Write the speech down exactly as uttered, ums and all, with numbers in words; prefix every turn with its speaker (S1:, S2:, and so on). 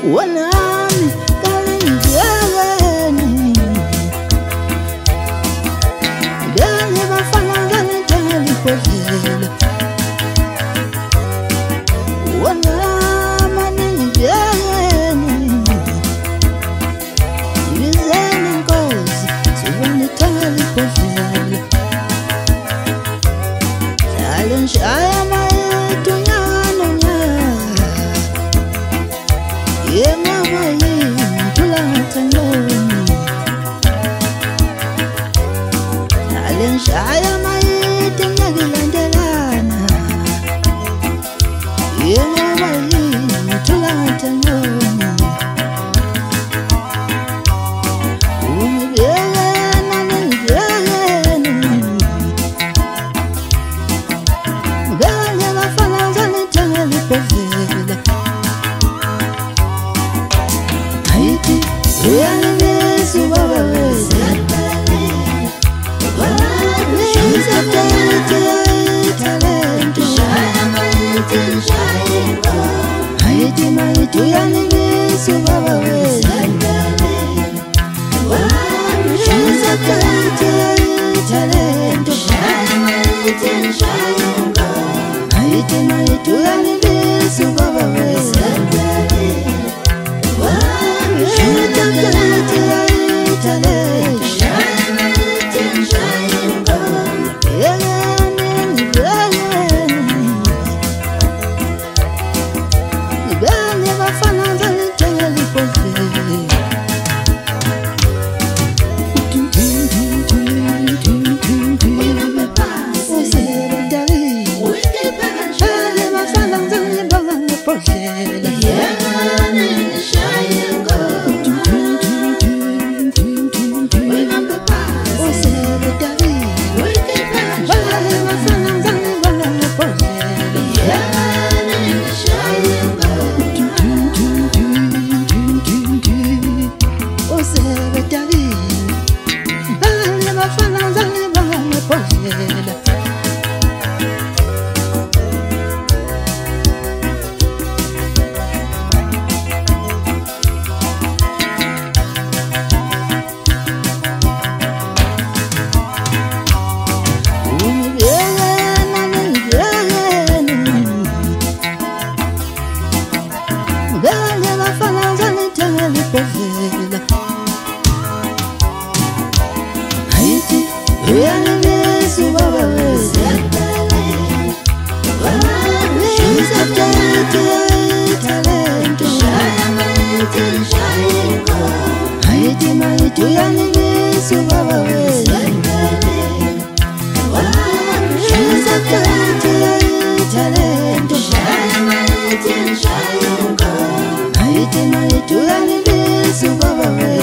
S1: wanami kalinjani dani bafana ngani dani pozela wanama ninjani yizeni nkosi sivani tali pozela challenge ayama tunyano nya yema wayi tulata noni challenge ayama tunyagilandelana yema wayi tulata noni umibiyana nibiyana ganya bafana ngani tali pozela Haiti, yani Yesu baba wezi She's a talent, talent Haiti, Haiti, yani Yesu baba wezi She's a talent, talent Haiti, Haiti, yani Yesu baba wezi Haiti, yani Yesu baba wezi She's a talent, talent Haiti, Haiti, yani Yesu baba wezi She's a talent, talent Haiti, Haiti, yani Yesu baba wezi